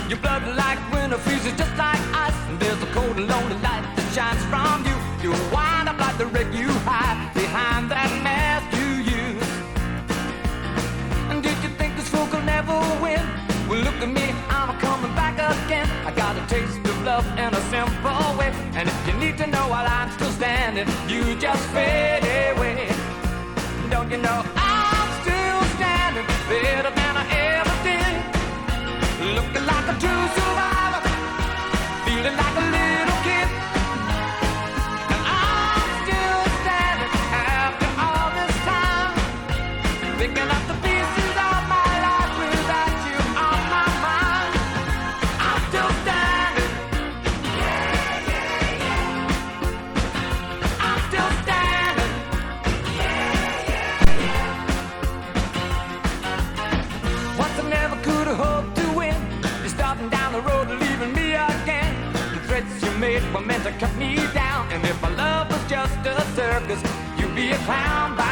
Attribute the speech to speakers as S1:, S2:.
S1: Your blood like winter freezes just like ice, and there's a cold and lonely light that shines from you. You wind up like the wreck you hide behind that mask you use. And did you think this fool could never win? Well, look at me, I'm coming back again. I got a taste of love in a simple way, and if you need to know while I'm still standing, you just fade away. Don't you know I'm still standing better than I ever did? Looking like a true survivor, feeling like a little kid. And I'm still standing after all this time, picking up the pieces of my life without you on my mind. I'm still standing. Yeah, yeah, yeah. I'm still standing. Yeah, yeah, yeah. Once I never could have hoped to win. You're starting down the road, leaving me again. The threats you made were meant to cut me down. And if my love was just a circus, you'd be a clown by